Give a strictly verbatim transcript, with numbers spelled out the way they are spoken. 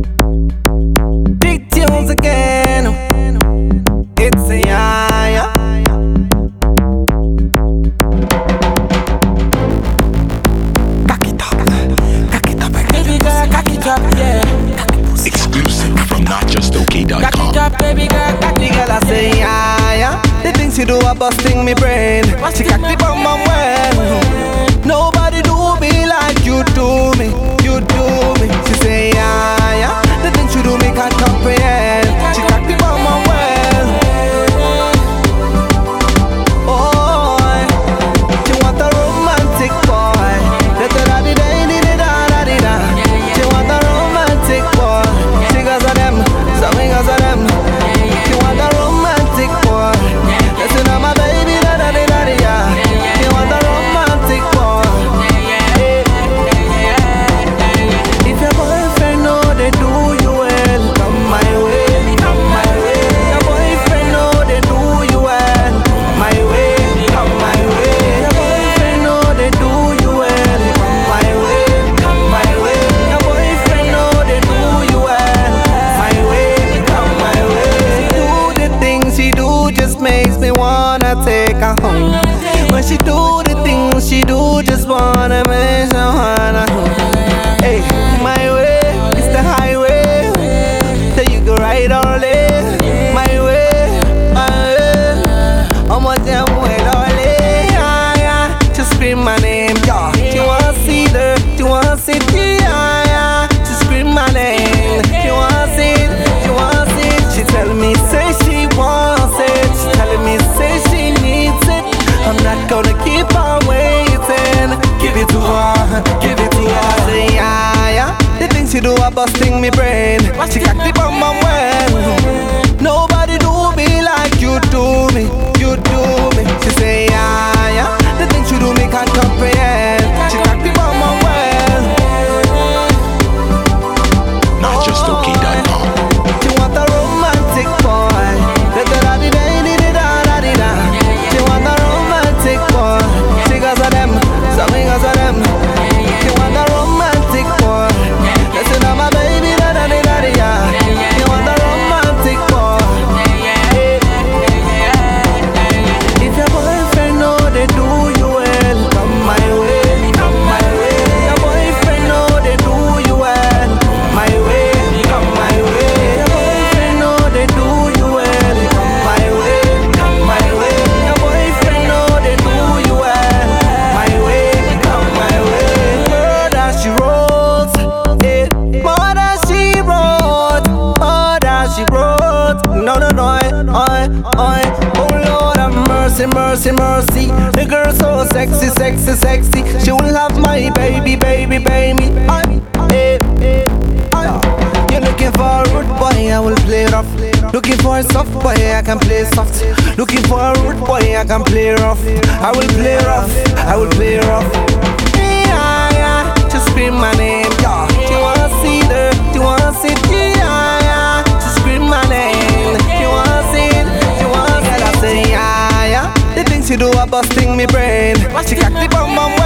Big tunes again. It's a yeah. Cock it up, cock it up, baby girl, cock it up, yeah. Exclusive from not just okay dot com. Cock it up, baby girl, cock it girl, I say yeah, yeah. The things she do are busting me brain. She cock the bum bum well. Nobody do me like you do me, you do me. She say yeah, yeah. The things you do me can't comprehend. She cock the bum bum well. Oh, she want a romantic boy. Da da da di da di da da di da. She want a romantic boy. She goes of them, some goes of them. She want a romantic boy. Listen to my baby, da da di da di da. She want a romantic boy. If your boyfriend know they do you well, come my way, come my way. Your boyfriend know they do you well, my way, come my way. Your boyfriend know they do you well, come my way, come my way. Your boyfriend know they do you well, my way, come my way. She do the things she do just makes me wanna take her home. When she do the things she do just wanna make me wanna hey, my way is the highway. So you go right or left. My way, my way. I'm a damn well or left. Yeah, yeah. Just scream my name, yeah. She wanna see the, she wanna see the, yeah, yeah. Just scream my name. She wanna see it, she wanna see it. She tell me, say she wants it. She telling me, say she needs it. I'm not gonna keep on waiting. Give it to her, give it to her. Say yeah, yeah. The things she do are busting me brain. She cock the bum bum well. Nobody do me like you do me, you do me. She say yeah, yeah. The things you do me can't comprehend. She cock the bum bum well. not just okay dot com. She want a romantic boy. Da da da di da di da da di da. She want a romantic boy. She goes of them, some goes of them. She want a romantic boy. Listen to my baby, da da di da di da. She want a romantic boy. If your boyfriend know they do you well, come my way, come my way. Your boyfriend know they do you well, my way, come my way. Your boyfriend know they do you well, come my way, come my way. Your boyfriend know they do you well, my way, come my way. Murder she wrote, eh? Murder she wrote, murder she wrote. No no no, I I oh Lord have mercy, mercy, mercy. The girl so sexy, sexy, sexy. She will have my baby, baby, baby. I, eh, eh, I. You're looking for a rude boy, I will play rough. Looking for a soft boy, I can play soft. Looking for a rude boy, I can play rough. I will play rough, I will play rough. Yeah, yeah, just scream my name, yeah. She wanna see the, she wanna see the, yeah, yeah. Just scream my name. She wanna see it, she wanna see it. I say yeah, yeah. The things she do are busting me brain. She cock the bum bum